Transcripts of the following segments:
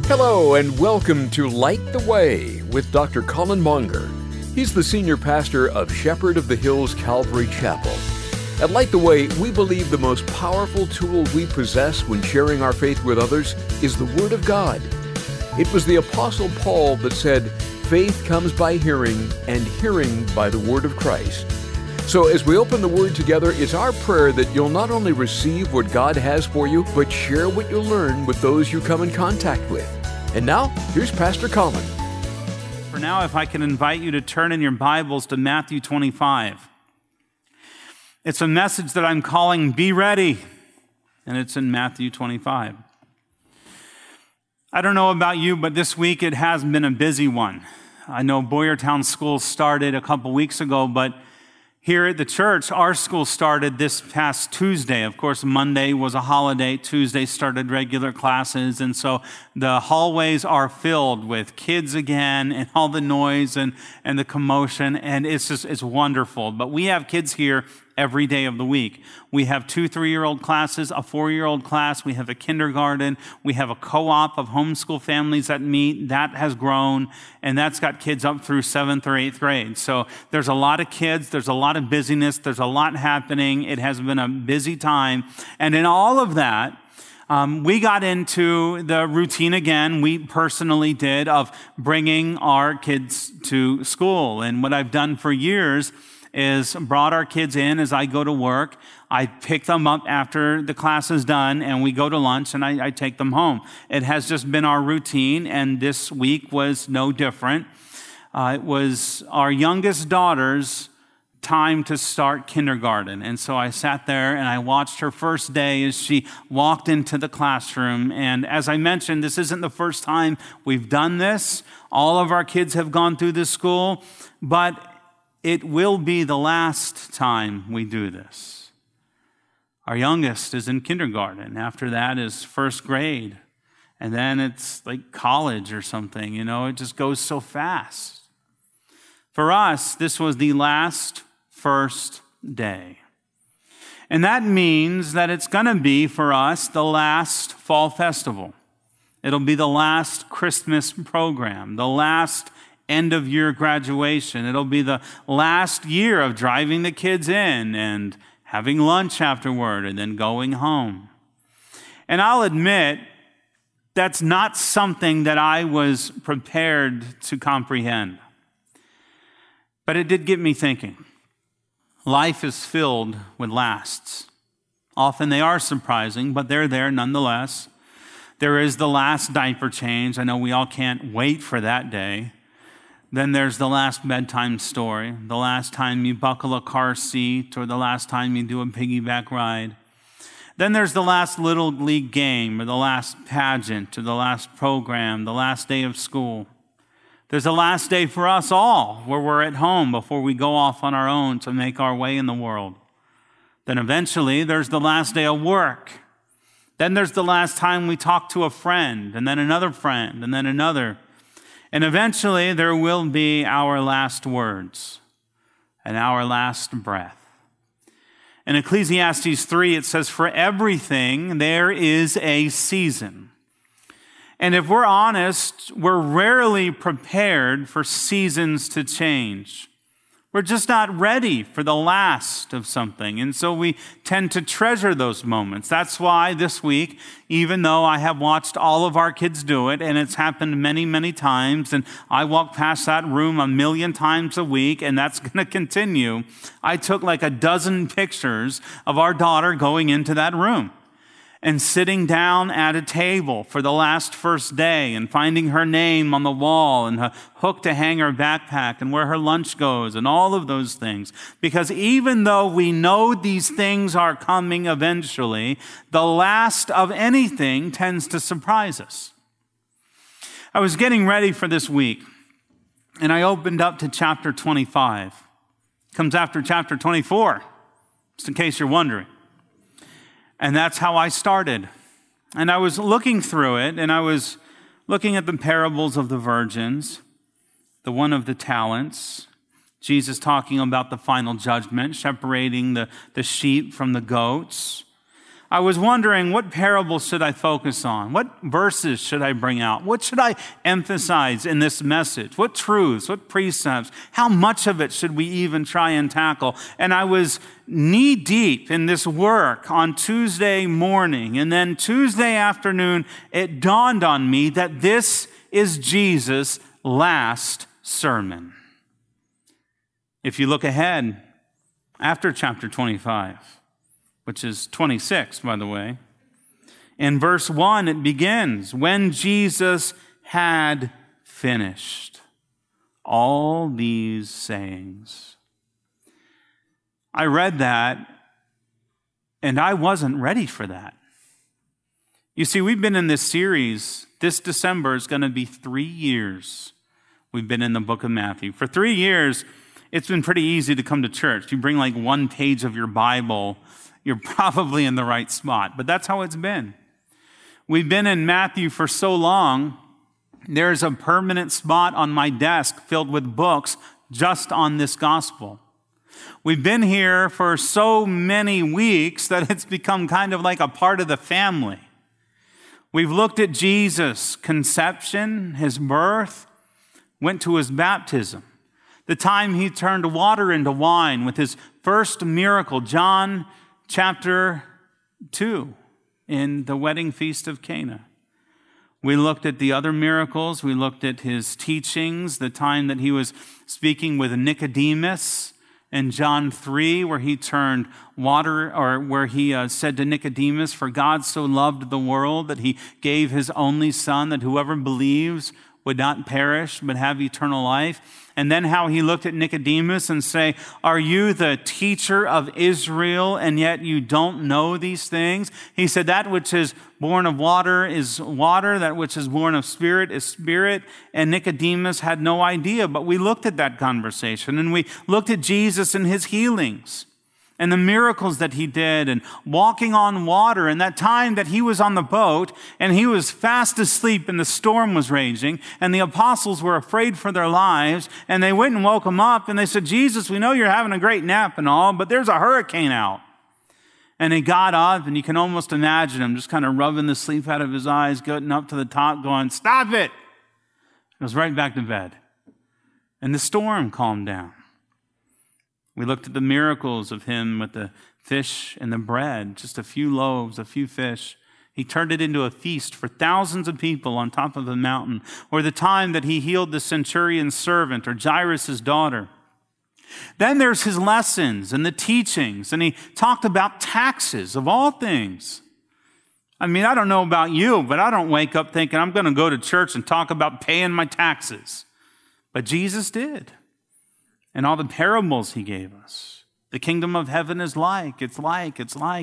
Hello and welcome to Light the Way with Dr. Colin Monger. He's the senior pastor of Shepherd of the Hills Calvary Chapel. At Light the Way, we believe the most powerful tool we possess when sharing our faith with others is the Word of God. It was the Apostle Paul that said, "Faith comes by hearing, and hearing by the Word of Christ." So as we open the Word together, it's our prayer that you'll not only receive what God has for you, but share what you learn with those you come in contact with. And now, here's Pastor Colin. For now, if I can invite you to turn in your Bibles to Matthew 25. It's a message that I'm calling Be Ready, and it's in Matthew 25. I don't know about you, but this week it has been a busy one. I know Boyertown School started a couple weeks ago, but here at the church, our school started this past Tuesday. Of course, Monday was a holiday. Tuesday started regular classes. And so the hallways are filled with kids again and all the noise and the commotion. And it's wonderful. But we have kids here every day of the week. We have 2 3-year-old classes, a 4-year-old class. We have a kindergarten. We have a co-op of homeschool families that meet. That has grown, and that's got kids up through 7th or 8th grade. So there's a lot of kids. There's a lot of busyness. There's a lot happening. It has been a busy time. And in all of that, we got into the routine again, we personally did, of bringing our kids to school. And what I've done for years is brought our kids in as I go to work. I pick them up after the class is done, and we go to lunch, and I take them home. It has just been our routine, and this week was no different. It was our youngest daughter's time to start kindergarten. And so I sat there and I watched her first day as she walked into the classroom. And as I mentioned, this isn't the first time we've done this. All of our kids have gone through this school, but it will be the last time we do this. Our youngest is in kindergarten. After that is first grade. And then it's like college or something. You know, it just goes so fast. For us, this was the last first day. And that means that it's going to be, for us, the last fall festival. It'll be the last Christmas program, the last end-of-year graduation. It'll be the last year of driving the kids in and having lunch afterward and then going home. And I'll admit, that's not something that I was prepared to comprehend. But it did get me thinking. Life is filled with lasts. Often they are surprising, but they're there nonetheless. There is the last diaper change. I know we all can't wait for that day. Then there's the last bedtime story, the last time you buckle a car seat, or the last time you do a piggyback ride. Then there's the last little league game, or the last pageant, or the last program, the last day of school. There's a last day for us all, where we're at home before we go off on our own to make our way in the world. Then eventually there's the last day of work. Then there's the last time we talk to a friend, and then another friend, and then another. And eventually there will be our last words and our last breath. In Ecclesiastes 3, it says, "For everything there is a season." And if we're honest, we're rarely prepared for seasons to change. We're just not ready for the last of something. And so we tend to treasure those moments. That's why this week, even though I have watched all of our kids do it, and it's happened many, many times, and I walk past that room 1,000,000 times a week, and that's going to continue, I took like a dozen pictures of our daughter going into that room and sitting down at a table for the last first day and finding her name on the wall and a hook to hang her backpack and where her lunch goes and all of those things. Because even though we know these things are coming eventually, the last of anything tends to surprise us. I was getting ready for this week, and I opened up to chapter 25. It comes after chapter 24, just in case you're wondering. And that's how I started. And I was looking through it, and I was looking at the parables of the virgins, the one of the talents, Jesus talking about the final judgment, separating the sheep from the goats. I was wondering, what parable should I focus on? What verses should I bring out? What should I emphasize in this message? What truths, what precepts? How much of it should we even try and tackle? And I was knee deep in this work on Tuesday morning. And then Tuesday afternoon, it dawned on me that this is Jesus' last sermon. If you look ahead, after chapter 25, which is 26, by the way, in verse 1, it begins, when Jesus had finished all these sayings. I read that, and I wasn't ready for that. You see, we've been in this series. This December is going to be 3 years we've been in the book of Matthew. For 3 years, it's been pretty easy to come to church. You bring like one page of your Bible, you're probably in the right spot. But that's how it's been. We've been in Matthew for so long, there's a permanent spot on my desk filled with books just on this gospel. We've been here for so many weeks that it's become kind of like a part of the family. We've looked at Jesus' conception, his birth, went to his baptism, the time he turned water into wine with his first miracle, John chapter 2, in the wedding feast of Cana. We looked at the other miracles. We looked at his teachings, the time that he was speaking with Nicodemus in John 3, where he turned water, or where he said to Nicodemus, for God so loved the world that he gave his only son, that whoever believes would not perish, but have eternal life. And then how he looked at Nicodemus and say, are you the teacher of Israel, and yet you don't know these things? He said, that which is born of water is water, that which is born of spirit is spirit. And Nicodemus had no idea, but we looked at that conversation, and we looked at Jesus and his healings, and the miracles that he did, and walking on water, and that time that he was on the boat, and he was fast asleep, and the storm was raging, and the apostles were afraid for their lives, and they went and woke him up, and they said, Jesus, we know you're having a great nap and all, but there's a hurricane out. And he got up, and you can almost imagine him just kind of rubbing the sleep out of his eyes, getting up to the top, going, stop it! He goes right back to bed. And the storm calmed down. We looked at the miracles of him with the fish and the bread, just a few loaves, a few fish. He turned it into a feast for thousands of people on top of a mountain. Or the time that he healed the centurion's servant, or Jairus' daughter. Then there's his lessons and the teachings, and he talked about taxes of all things. I mean, I don't know about you, but I don't wake up thinking I'm going to go to church and talk about paying my taxes. But Jesus did. And all the parables he gave us. The kingdom of heaven is like, it's like.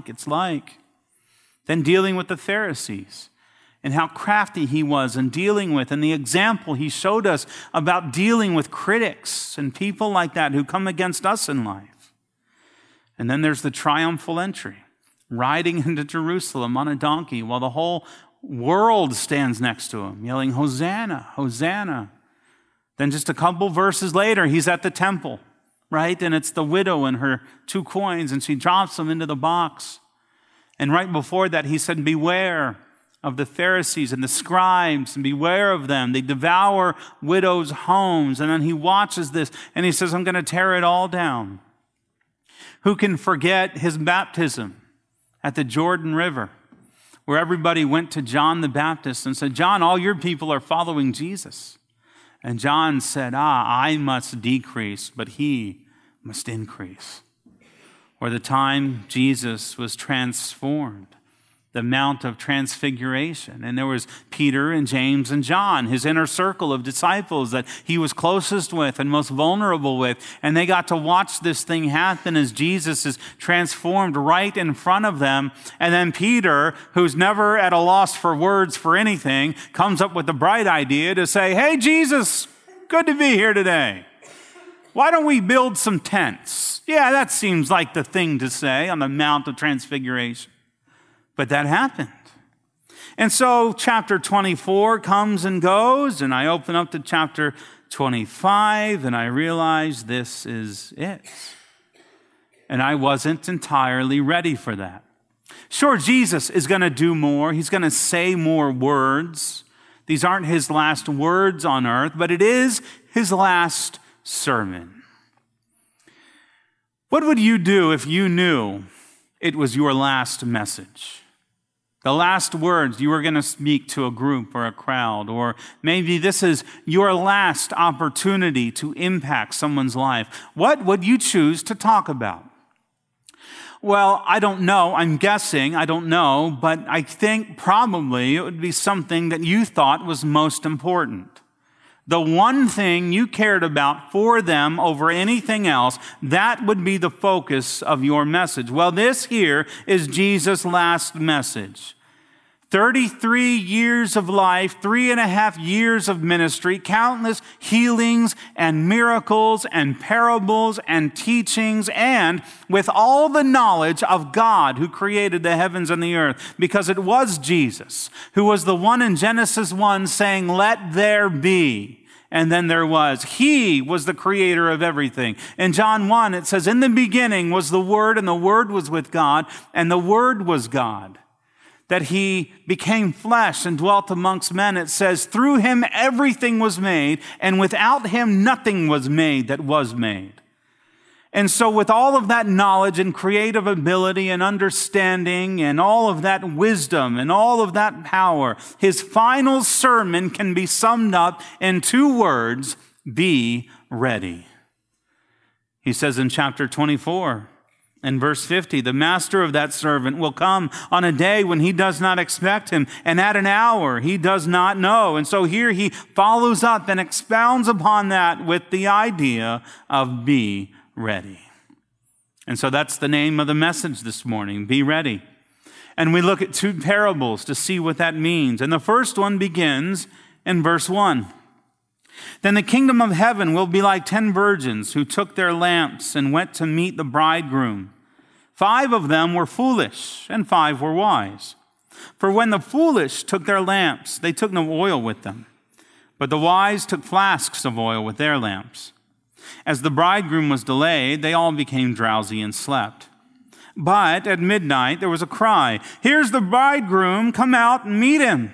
Then dealing with the Pharisees and how crafty he was in dealing with, and the example he showed us about dealing with critics and people like that who come against us in life. And then there's the triumphal entry, riding into Jerusalem on a donkey while the whole world stands next to him, yelling, Hosanna, Hosanna. Then just a couple verses later, he's at the temple, right? And it's the widow and her 2 coins, and she drops them into the box. And right before that, he said, beware of the Pharisees and the scribes, and beware of them. They devour widows' homes. And then he watches this, and he says, I'm going to tear it all down. Who can forget his baptism at the Jordan River, where everybody went to John the Baptist and said, John, all your people are following Jesus. And John said, I must decrease, but he must increase. Or the time Jesus was transformed, the Mount of Transfiguration. And there was Peter and James and John, his inner circle of disciples that he was closest with and most vulnerable with. And they got to watch this thing happen as Jesus is transformed right in front of them. And then Peter, who's never at a loss for words for anything, comes up with the bright idea to say, hey, Jesus, good to be here today. Why don't we build some tents? Yeah, that seems like the thing to say on the Mount of Transfiguration. But that happened. And so chapter 24 comes and goes, and I open up to chapter 25, and I realize this is it. And I wasn't entirely ready for that. Sure, Jesus is going to do more. He's going to say more words. These aren't his last words on earth, but it is his last sermon. What would you do if you knew it was your last message? The last words you were going to speak to a group or a crowd, or maybe this is your last opportunity to impact someone's life. What would you choose to talk about? Well, I don't know. I'm guessing. I don't know. But I think probably it would be something that you thought was most important. The one thing you cared about for them over anything else, that would be the focus of your message. Well, this here is Jesus' last message. 33 years of life, 3.5 years of ministry, countless healings and miracles and parables and teachings, and with all the knowledge of God who created the heavens and the earth, because it was Jesus who was the one in Genesis 1 saying, "Let there be." And then there was. He was the creator of everything. In John 1, it says, "In the beginning was the Word, and the Word was with God, and the Word was God." That he became flesh and dwelt amongst men. It says, "Through him everything was made, and without him nothing was made that was made." And so with all of that knowledge and creative ability and understanding and all of that wisdom and all of that power, his final sermon can be summed up in 2 words: be ready. He says in chapter 24, in verse 50, "The master of that servant will come on a day when he does not expect him, and at an hour he does not know." And so here he follows up and expounds upon that with the idea of be ready. And so that's the name of the message this morning, be ready. And we look at 2 parables to see what that means. And the first one begins in verse 1. "Then the kingdom of heaven will be like 10 virgins who took their lamps and went to meet the bridegroom. 5 of them were foolish, and 5 were wise. For when the foolish took their lamps, they took no oil with them. But the wise took flasks of oil with their lamps. As the bridegroom was delayed, they all became drowsy and slept. But at midnight there was a cry, 'Here's the bridegroom, come out and meet him.'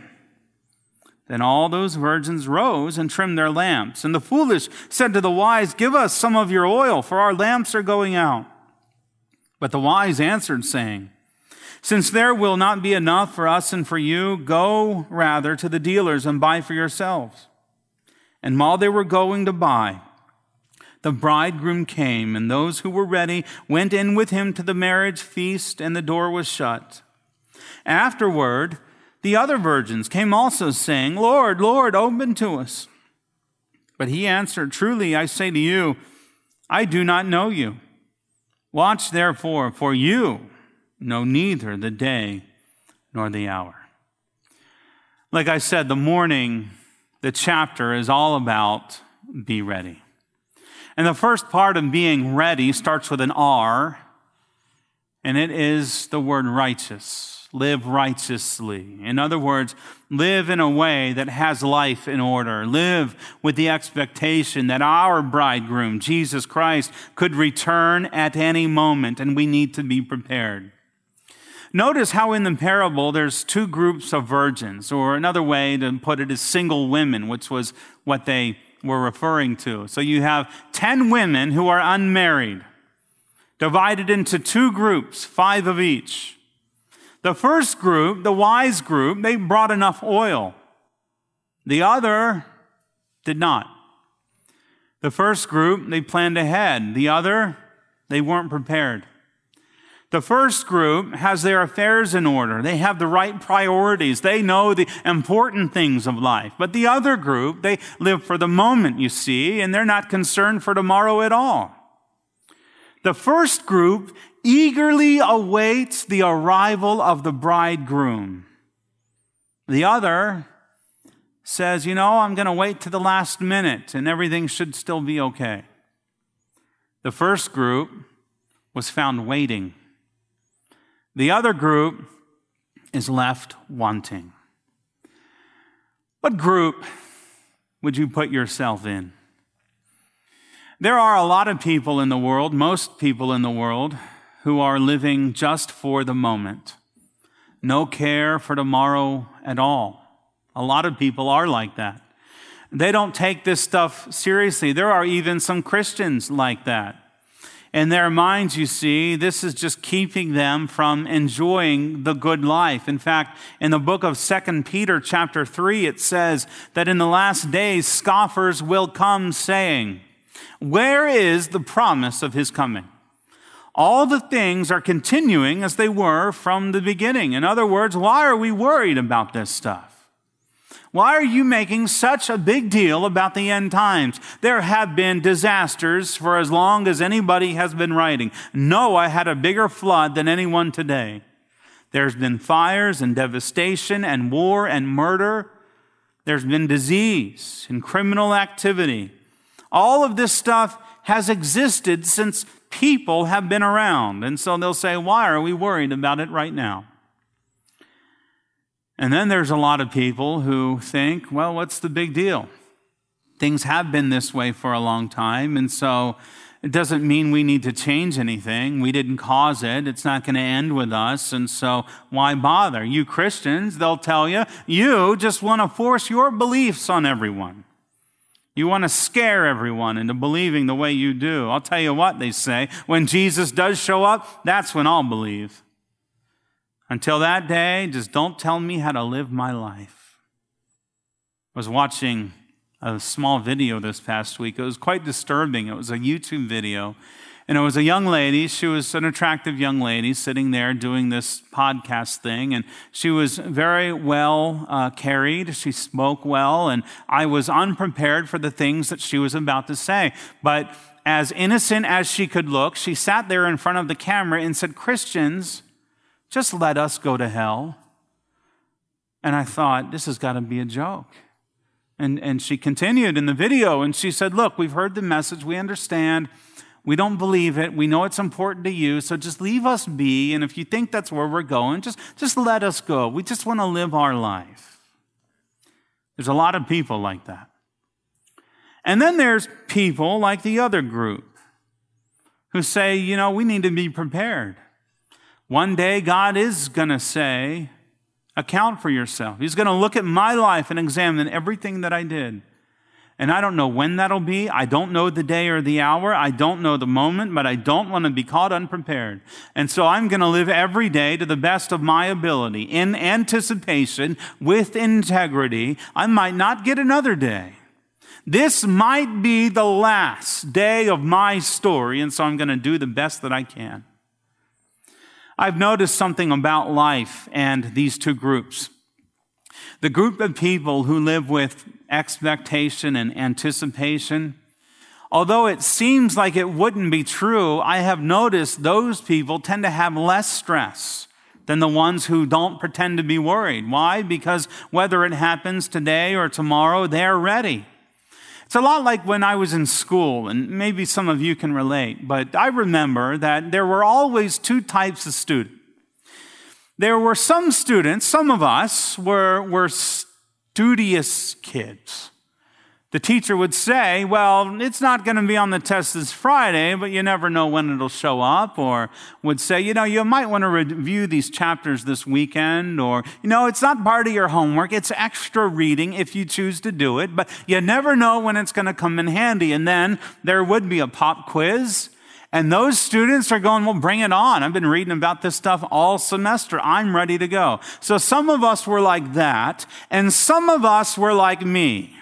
Then all those virgins rose and trimmed their lamps. And the foolish said to the wise, 'Give us some of your oil, for our lamps are going out.' But the wise answered, saying, 'Since there will not be enough for us and for you, go rather to the dealers and buy for yourselves.' And while they were going to buy, the bridegroom came, and those who were ready went in with him to the marriage feast, and the door was shut. Afterward, the other virgins came also, saying, 'Lord, Lord, open to us.' But he answered, 'Truly I say to you, I do not know you. Watch therefore, for you know neither the day nor the hour.'" Like I said, the chapter is all about be ready. And the first part of being ready starts with an R, and it is the word righteous. Live righteously. In other words, live in a way that has life in order. Live with the expectation that our bridegroom, Jesus Christ, could return at any moment, and we need to be prepared. Notice how in the parable there's 2 groups of virgins, or another way to put it is single women, which was what they were referring to. So you have 10 women who are unmarried, divided into 2 groups, 5 of each. The first group, the wise group, they brought enough oil. The other did not. The first group, they planned ahead. The other, they weren't prepared. The first group has their affairs in order. They have the right priorities. They know the important things of life. But the other group, they live for the moment, you see, and they're not concerned for tomorrow at all. The first group eagerly awaits the arrival of the bridegroom. The other says, I'm going to wait to the last minute and everything should still be okay. The first group was found waiting. The other group is left wanting. What group would you put yourself in? There are a lot of people in the world, most people in the world, who are living just for the moment. no care for tomorrow at all. A lot of people are like that. They don't take this stuff seriously. There are even some Christians like that. In their minds, you see, this is just keeping them from enjoying the good life. In fact, in the book of 2 Peter chapter 3, it says that in the last days, scoffers will come saying, "Where is the promise of his coming?" All the things are continuing as they were from the beginning. In other words, why are we worried about this stuff? Why are you making such a big deal about the end times? There have been disasters for as long as anybody has been writing. Noah had a bigger flood than anyone today. There's been fires and devastation and war and murder. There's been disease and criminal activity. All of this stuff has existed since people have been around. And so they'll say, why are we worried about it right now? And then there's a lot of people who think, well, what's the big deal? Things have been this way for a long time, and so it doesn't mean we need to change anything. We didn't cause it. It's not going to end with us, and so why bother? You Christians, they'll tell you, you just want to force your beliefs on everyone. You want to scare everyone into believing the way you do. I'll tell you what, they say, when Jesus does show up, that's when I'll believe. Until that day, just don't tell me how to live my life. I was watching a small video this past week. It was quite disturbing. It was a YouTube video. And it was a young lady. She was an attractive young lady sitting there doing this podcast thing. And she was very well carried. She spoke well. And I was unprepared for the things that she was about to say. But as innocent as she could look, she sat there in front of the camera and said, "Christians, just let us go to hell." And I thought, this has got to be a joke. And she continued in the video, and she said, "Look, we've heard the message. We understand. We don't believe it. We know it's important to you. So just leave us be. And if you think that's where we're going, just let us go. We just want to live our life." There's a lot of people like that. And then there's people like the other group who say, we need to be prepared. One day, God is going to say, account for yourself. He's going to look at my life and examine everything that I did. And I don't know when that'll be. I don't know the day or the hour. I don't know the moment, but I don't want to be caught unprepared. And so I'm going to live every day to the best of my ability, in anticipation, with integrity. I might not get another day. This might be the last day of my story, and so I'm going to do the best that I can. I've noticed something about life and these two groups. The group of people who live with expectation and anticipation, although it seems like it wouldn't be true, I have noticed those people tend to have less stress than the ones who don't pretend to be worried. Why? Because whether it happens today or tomorrow, they're ready. It's a lot like when I was in school, and maybe some of you can relate, but I remember that there were always two types of students. There were some students, some of us were studious kids. The teacher would say, well, it's not going to be on the test this Friday, but you never know when it'll show up. Or would say, you might want to review these chapters this weekend. Or, it's not part of your homework. It's extra reading if you choose to do it. But you never know when it's going to come in handy. And then there would be a pop quiz. And those students are going, well, bring it on. I've been reading about this stuff all semester. I'm ready to go. So some of us were like that. And some of us were like me.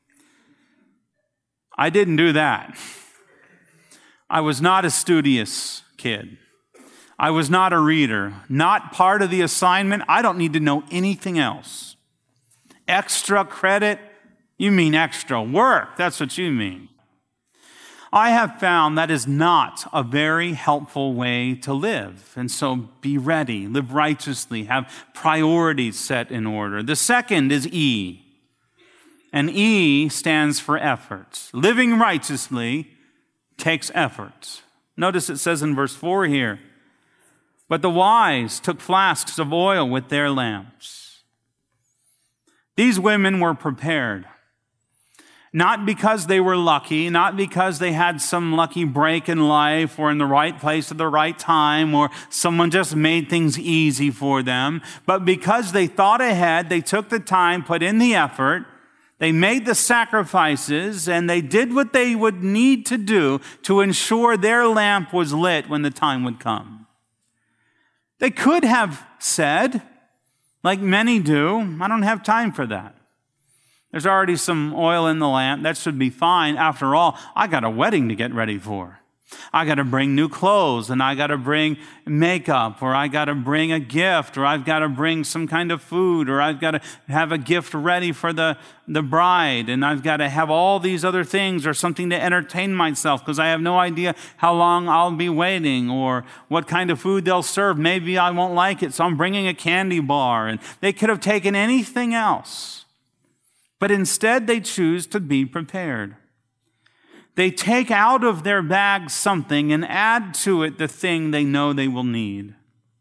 I didn't do that. I was not a studious kid. I was not a reader. Not part of the assignment. I don't need to know anything else. Extra credit? You mean extra work. That's what you mean. I have found that is not a very helpful way to live. And so be ready, live righteously, have priorities set in order. The second is E. And E stands for effort. Living righteously takes effort. Notice it says in verse 4 here, but the wise took flasks of oil with their lamps. These women were prepared. Not because they were lucky, not because they had some lucky break in life or in the right place at the right time or someone just made things easy for them, but because they thought ahead, they took the time, put in the effort, they made the sacrifices, and they did what they would need to do to ensure their lamp was lit when the time would come. They could have said, like many do, I don't have time for that. There's already some oil in the lamp. That should be fine. After all, I got a wedding to get ready for. I got to bring new clothes, and I got to bring makeup, or I got to bring a gift, or I've got to bring some kind of food, or I've got to have a gift ready for the bride, and I've got to have all these other things, or something to entertain myself because I have no idea how long I'll be waiting, or what kind of food they'll serve. Maybe I won't like it, so I'm bringing a candy bar. And they could have taken anything else, but instead they choose to be prepared. They take out of their bag something and add to it the thing they know they will need.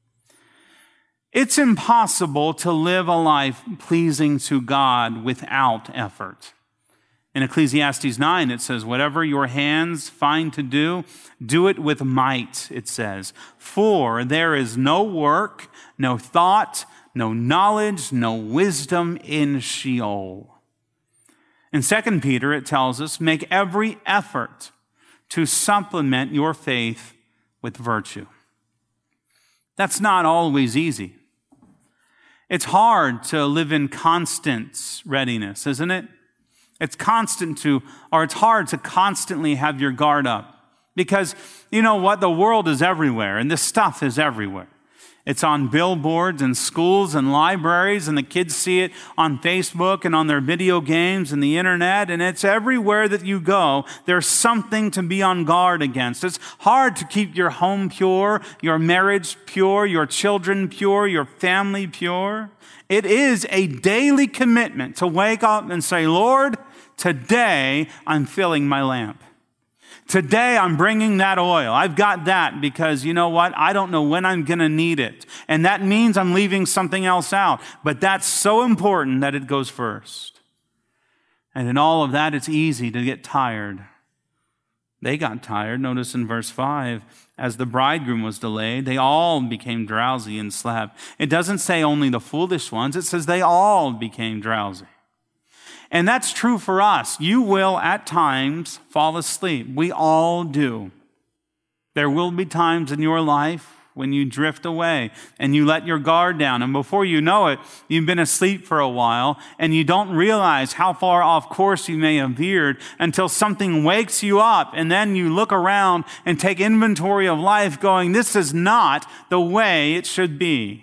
It's impossible to live a life pleasing to God without effort. In Ecclesiastes 9, it says, whatever your hands find to do, do it with might, it says. For there is no work, no thought, no knowledge, no wisdom in Sheol. In 2 Peter, it tells us, make every effort to supplement your faith with virtue. That's not always easy. It's hard to live in constant readiness, isn't it? It's hard to constantly have your guard up. Because, you know what? The world is everywhere, and this stuff is everywhere. It's on billboards and schools and libraries, and the kids see it on Facebook and on their video games and the internet, and it's everywhere that you go. There's something to be on guard against. It's hard to keep your home pure, your marriage pure, your children pure, your family pure. It is a daily commitment to wake up and say, Lord, today I'm filling my lamp. Today, I'm bringing that oil. I've got that because, you know what? I don't know when I'm going to need it. And that means I'm leaving something else out. But that's so important that it goes first. And in all of that, it's easy to get tired. They got tired. Notice in verse 5, as the bridegroom was delayed, they all became drowsy and slept. It doesn't say only the foolish ones. It says they all became drowsy. And that's true for us. You will at times fall asleep. We all do. There will be times in your life when you drift away and you let your guard down. And before you know it, you've been asleep for a while and you don't realize how far off course you may have veered until something wakes you up. And then you look around and take inventory of life going, this is not the way it should be.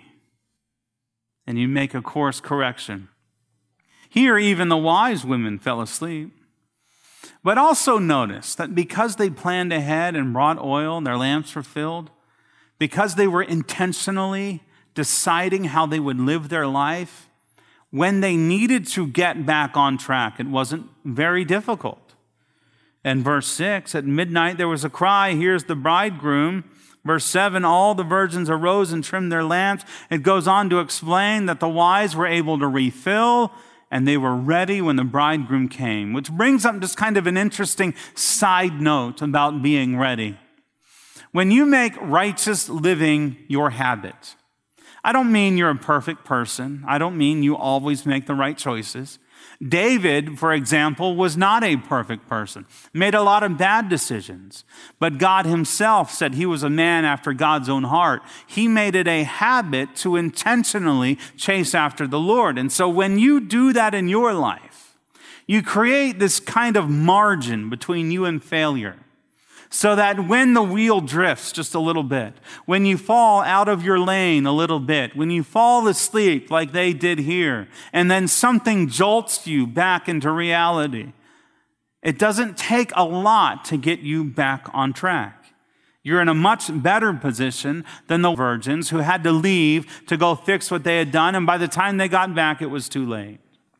And you make a course correction. Here, even the wise women fell asleep. But also notice that because they planned ahead and brought oil and their lamps were filled, because they were intentionally deciding how they would live their life, when they needed to get back on track, it wasn't very difficult. In verse 6, at midnight there was a cry, here's the bridegroom. Verse 7, all the virgins arose and trimmed their lamps. It goes on to explain that the wise were able to refill and they were ready when the bridegroom came, which brings up just kind of an interesting side note about being ready. When you make righteous living your habit, I don't mean you're a perfect person. I don't mean you always make the right choices. David, for example, was not a perfect person, made a lot of bad decisions. But God himself said he was a man after God's own heart. He made it a habit to intentionally chase after the Lord. And so when you do that in your life, you create this kind of margin between you and failure. So that when the wheel drifts just a little bit, when you fall out of your lane a little bit, when you fall asleep like they did here, and then something jolts you back into reality, it doesn't take a lot to get you back on track. You're in a much better position than the virgins who had to leave to go fix what they had done, and by the time they got back, it was too late.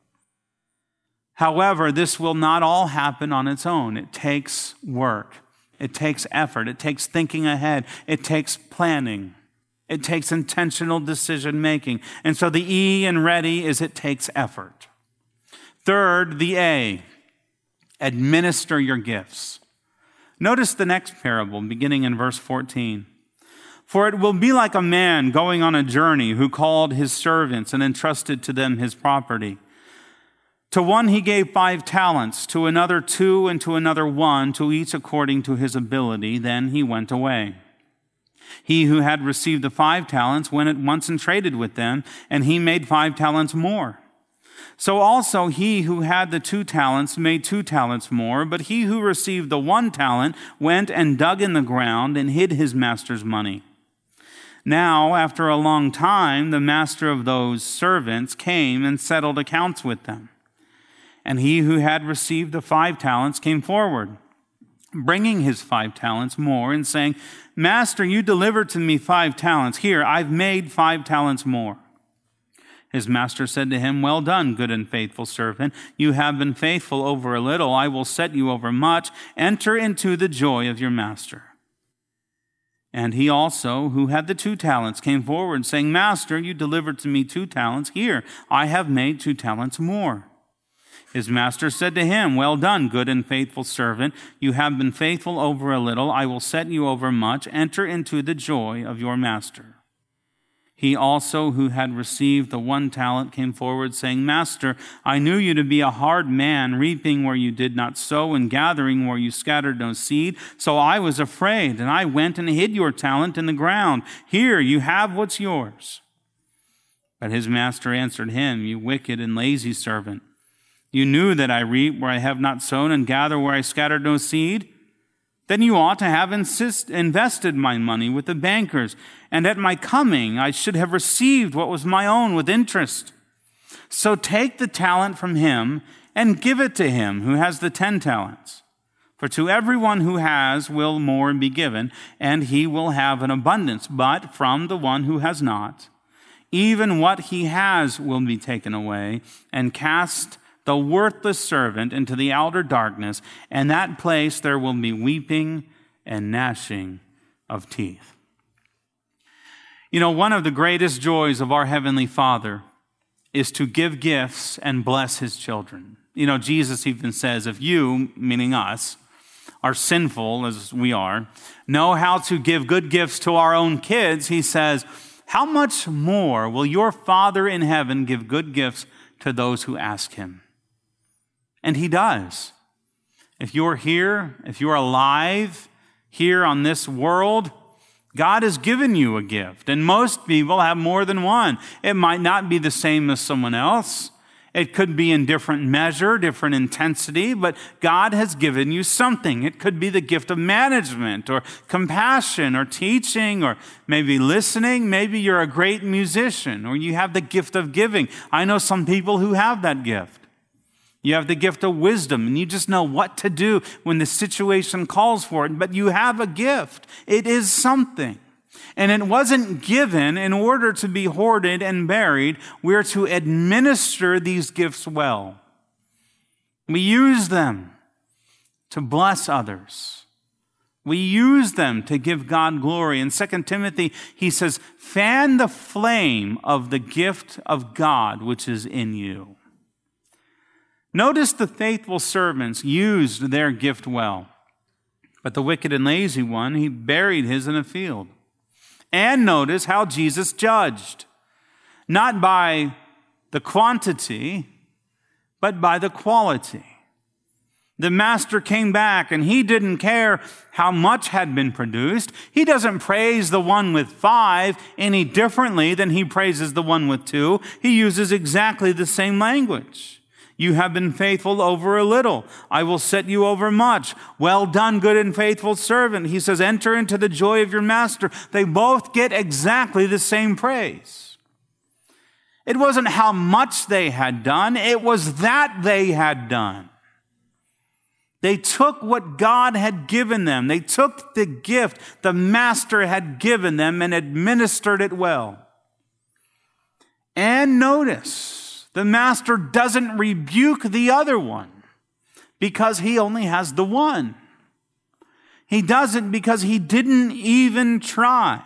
However, this will not all happen on its own. It takes work. It takes effort. It takes thinking ahead. It takes planning. It takes intentional decision making. And so the E in ready is it takes effort. Third, the A. Administer your gifts. Notice the next parable, beginning in verse 14. For it will be like a man going on a journey who called his servants and entrusted to them his property. To one he gave 5 talents, to another 2, and to another 1, to each according to his ability. Then he went away. He who had received the 5 talents went at once and traded with them, and he made 5 talents more. So also he who had the 2 talents made 2 talents more, but he who received the 1 talent went and dug in the ground and hid his master's money. Now, after a long time, the master of those servants came and settled accounts with them. And he who had received the 5 talents came forward, bringing his 5 talents more, and saying, Master, you delivered to me 5 talents. Here, I've made 5 talents more. His master said to him, Well done, good and faithful servant. You have been faithful over a little. I will set you over much. Enter into the joy of your master. And he also, who had the 2 talents, came forward, saying, Master, you delivered to me 2 talents. Here, I have made 2 talents more. His master said to him, Well done, good and faithful servant. You have been faithful over a little. I will set you over much. Enter into the joy of your master. He also, who had received the 1 talent, came forward, saying, Master, I knew you to be a hard man, reaping where you did not sow and gathering where you scattered no seed. So I was afraid, and I went and hid your talent in the ground. Here, you have what's yours. But his master answered him, You wicked and lazy servant. You knew that I reap where I have not sown and gather where I scattered no seed. Then you ought to have invested my money with the bankers, and at my coming I should have received what was my own with interest. So take the talent from him and give it to him who has the 10 talents. For to everyone who has will more be given, and he will have an abundance. But from the one who has not, even what he has will be taken away, and cast the worthless servant into the outer darkness, and that place there will be weeping and gnashing of teeth. You know, one of the greatest joys of our Heavenly Father is to give gifts and bless his children. You know, Jesus even says, if you, meaning us, are sinful as we are, know how to give good gifts to our own kids, he says, how much more will your Father in heaven give good gifts to those who ask him? And he does. If you're here, if you're alive here on this world, God has given you a gift. And most people have more than one. It might not be the same as someone else. It could be in different measure, different intensity, but God has given you something. It could be the gift of management or compassion or teaching or maybe listening. Maybe you're a great musician or you have the gift of giving. I know some people who have that gift. You have the gift of wisdom, and you just know what to do when the situation calls for it. But you have a gift. It is something. And it wasn't given in order to be hoarded and buried. We're to administer these gifts well. We use them to bless others. We use them to give God glory. In 2 Timothy, he says, fan the flame of the gift of God which is in you. Notice the faithful servants used their gift well. But the wicked and lazy one, he buried his in a field. And notice how Jesus judged. Not by the quantity, but by the quality. The master came back and he didn't care how much had been produced. He doesn't praise the one with 5 any differently than he praises the one with 2. He uses exactly the same language. You have been faithful over a little. I will set you over much. Well done, good and faithful servant. He says, enter into the joy of your master. They both get exactly the same praise. It wasn't how much they had done. It was that they had done. They took what God had given them. They took the gift the master had given them and administered it well. And notice, the master doesn't rebuke the other one because he only has the one. He doesn't because he didn't even try.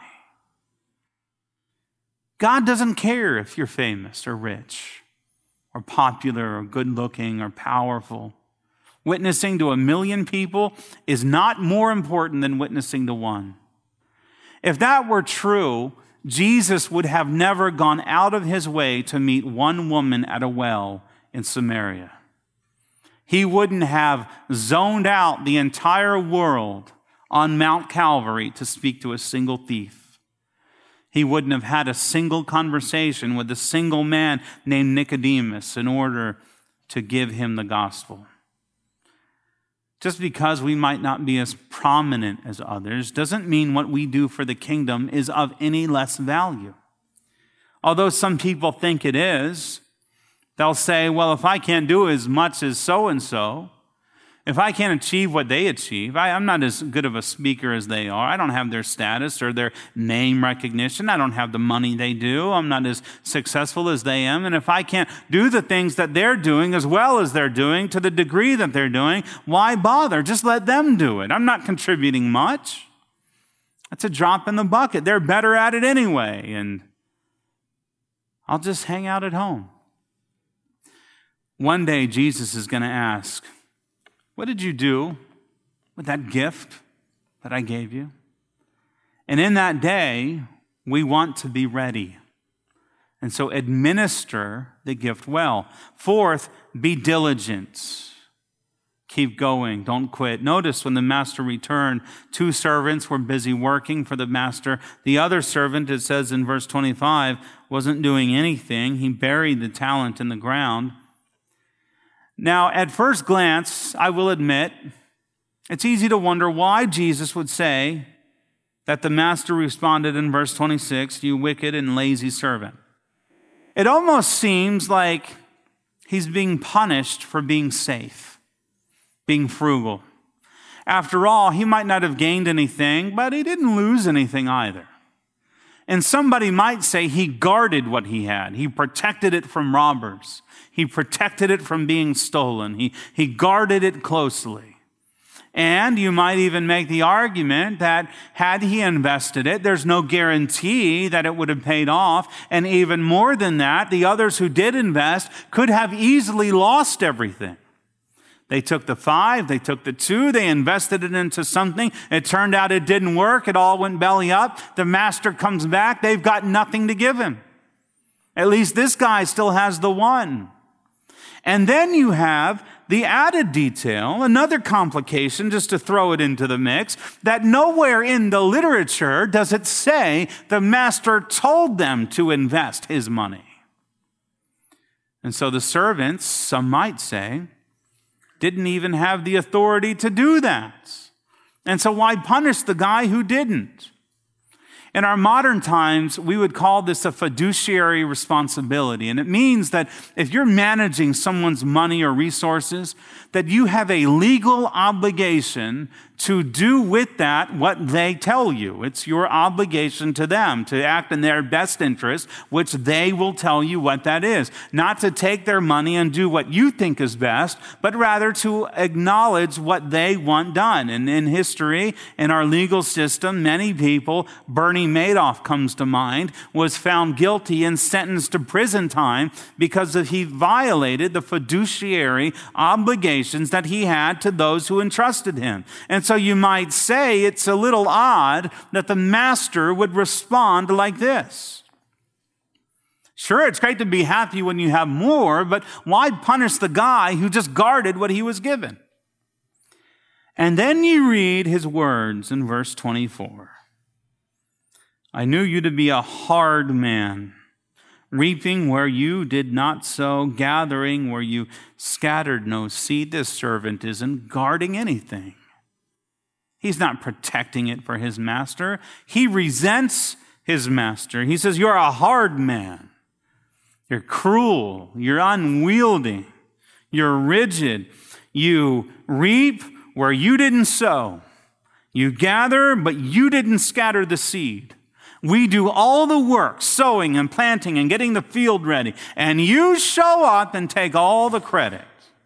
God doesn't care if you're famous or rich or popular or good-looking or powerful Witnessing to 1 million people is not more important than witnessing to one. If that were true, Jesus would have never gone out of his way to meet one woman at a well in Samaria. He wouldn't have zoned out the entire world on Mount Calvary to speak to a single thief. He wouldn't have had a single conversation with a single man named Nicodemus in order to give him the gospel. Just because we might not be as prominent as others doesn't mean what we do for the kingdom is of any less value. Although some people think it is, they'll say, well, if I can't do as much as so-and-so, if I can't achieve what they achieve, I'm not as good of a speaker as they are. I don't have their status or their name recognition. I don't have the money they do. I'm not as successful as they am. And if I can't do the things that they're doing as well as they're doing to the degree that they're doing, why bother? Just let them do it. I'm not contributing much. That's a drop in the bucket. They're better at it anyway. And I'll just hang out at home. One day, Jesus is going to ask, what did you do with that gift that I gave you? And in that day, we want to be ready. And so administer the gift well. Fourth, be diligent. Keep going. Don't quit. Notice when the master returned, 2 servants were busy working for the master. The other servant, it says in verse 25, wasn't doing anything. He buried the talent in the ground. Now, at first glance, I will admit, it's easy to wonder why Jesus would say that the master responded in verse 26, you wicked and lazy servant. It almost seems like he's being punished for being safe, being frugal. After all, he might not have gained anything, but he didn't lose anything either. And somebody might say he guarded what he had. He protected it from robbers. He protected it from being stolen. He guarded it closely. And you might even make the argument that had he invested it, there's no guarantee that it would have paid off. And even more than that, the others who did invest could have easily lost everything. They took the 5, they took the 2, they invested it into something. It turned out it didn't work. It all went belly up. The master comes back. They've got nothing to give him. At least this guy still has the 1. And then you have the added detail, another complication, just to throw it into the mix, that nowhere in the literature does it say the master told them to invest his money. And so the servants, some might say, didn't even have the authority to do that. And so why punish the guy who didn't? In our modern times, we would call this a fiduciary responsibility. And it means that if you're managing someone's money or resources, that you have a legal obligation to do with that what they tell you. It's your obligation to them to act in their best interest, which they will tell you what that is. Not to take their money and do what you think is best, but rather to acknowledge what they want done. And in history, in our legal system, many people, Bernie Madoff comes to mind, was found guilty and sentenced to prison time because he violated the fiduciary obligations that he had to those who entrusted him. And so you might say it's a little odd that the master would respond like this. Sure, it's great to be happy when you have more, but why punish the guy who just guarded what he was given? And then you read his words in verse 24. I knew you to be a hard man, reaping where you did not sow, gathering where you scattered no seed. This servant isn't guarding anything. He's not protecting it for his master. He resents his master. He says, you're a hard man. You're cruel. You're unwieldy. You're rigid. You reap where you didn't sow. You gather, but you didn't scatter the seed. We do all the work, sowing and planting and getting the field ready, and you show up and take all the credit.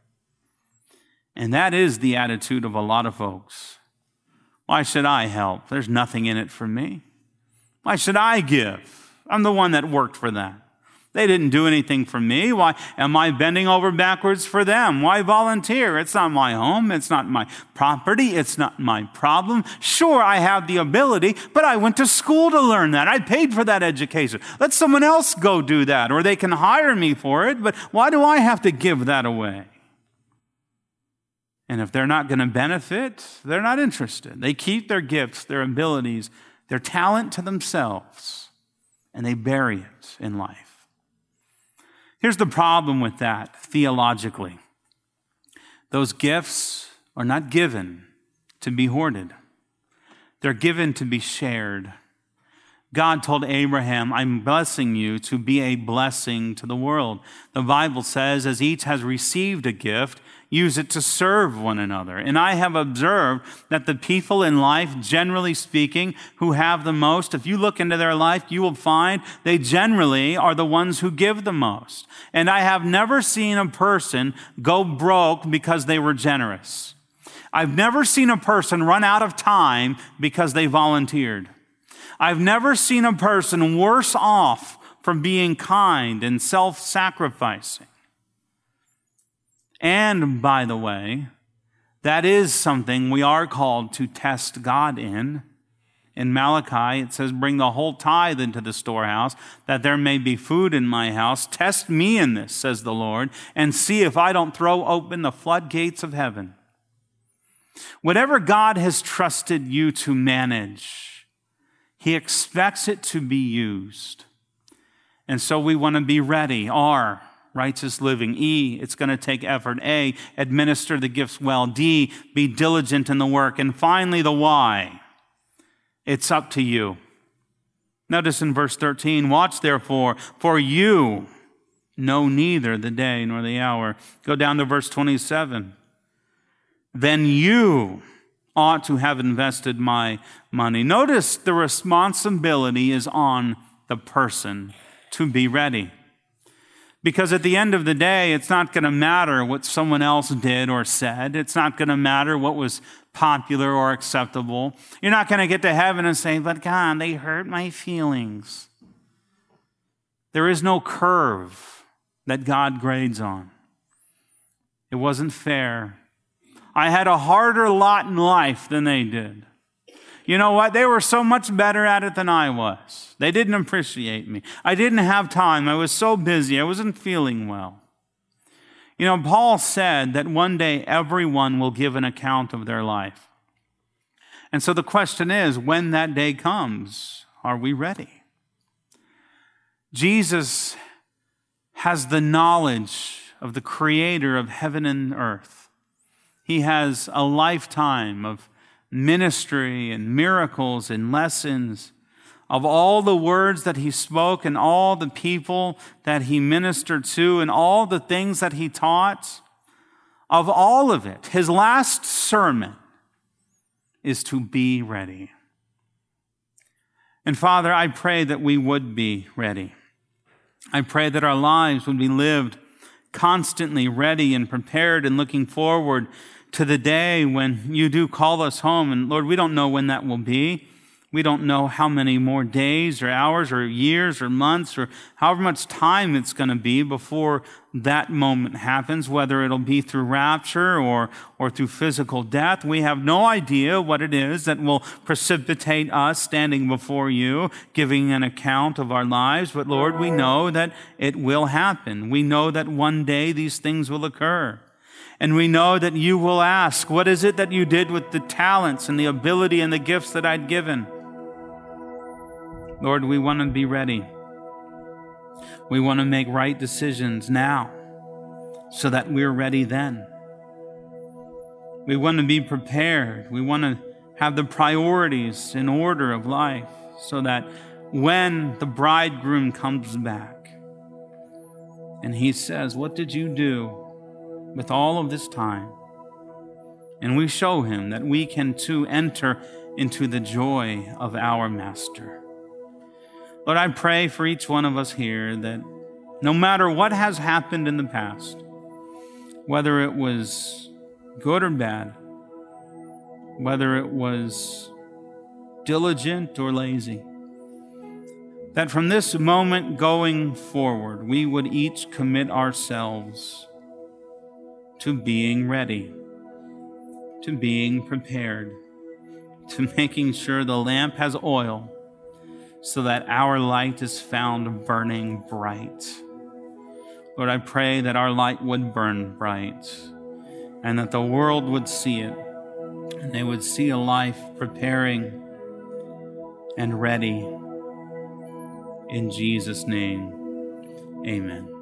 And that is the attitude of a lot of folks. Why should I help? There's nothing in it for me. Why should I give? I'm the one that worked for that. They didn't do anything for me. Why am I bending over backwards for them? Why volunteer? It's not my home. It's not my property. It's not my problem. Sure, I have the ability, but I went to school to learn that. I paid for that education. Let someone else go do that, or they can hire me for it, but why do I have to give that away? And if they're not going to benefit, they're not interested. They keep their gifts, their abilities, their talent to themselves, and they bury it in life. Here's the problem with that theologically. Those gifts are not given to be hoarded. They're given to be shared. God told Abraham, I'm blessing you to be a blessing to the world. The Bible says, as each has received a gift, use it to serve one another. And I have observed that the people in life, generally speaking, who have the most, if you look into their life, you will find they generally are the ones who give the most. And I have never seen a person go broke because they were generous. I've never seen a person run out of time because they volunteered. I've never seen a person worse off from being kind and self-sacrificing. And by the way, that is something we are called to test God in. In Malachi, it says, bring the whole tithe into the storehouse, that there may be food in my house. Test me in this, says the Lord, and see if I don't throw open the floodgates of heaven. Whatever God has trusted you to manage, He expects it to be used. And so we want to be ready. R, righteous living. E, it's going to take effort. A, administer the gifts well. D, be diligent in the work. And finally, the Y, it's up to you. Notice in verse 13, watch therefore, for you know neither the day nor the hour. Go down to verse 27. Then you ought to have invested my money. Notice the responsibility is on the person to be ready. Because at the end of the day, it's not going to matter what someone else did or said. It's not going to matter what was popular or acceptable. You're not going to get to heaven and say, but God, they hurt my feelings. There is no curve that God grades on. It wasn't fair. I had a harder lot in life than they did. You know what? They were so much better at it than I was. They didn't appreciate me. I didn't have time. I was so busy. I wasn't feeling well. You know, Paul said that one day everyone will give an account of their life. And so the question is, when that day comes, are we ready? Jesus has the knowledge of the Creator of heaven and earth. He has a lifetime of ministry and miracles and lessons, of all the words that he spoke and all the people that he ministered to and all the things that he taught. Of all of it, his last sermon is to be ready. And Father, I pray that we would be ready. I pray that our lives would be lived constantly ready and prepared and looking forward to the day when you do call us home. And Lord, we don't know when that will be. We don't know how many more days or hours or years or months or however much time it's going to be before that moment happens, whether it'll be through rapture or through physical death. We have no idea what it is that will precipitate us standing before you, giving an account of our lives. But Lord, we know that it will happen. We know that one day these things will occur. And we know that you will ask, what is it that you did with the talents and the ability and the gifts that I'd given? Lord, we want to be ready. We want to make right decisions now so that we're ready then. We want to be prepared. We want to have the priorities in order of life so that when the bridegroom comes back and he says, what did you do with all of this time? And we show him that we can too enter into the joy of our Master. Lord, I pray for each one of us here that no matter what has happened in the past, whether it was good or bad, whether it was diligent or lazy, that from this moment going forward, we would each commit ourselves to being ready, to being prepared, to making sure the lamp has oil so that our light is found burning bright. Lord, I pray that our light would burn bright and that the world would see it, and they would see a life preparing and ready. In Jesus' name, amen.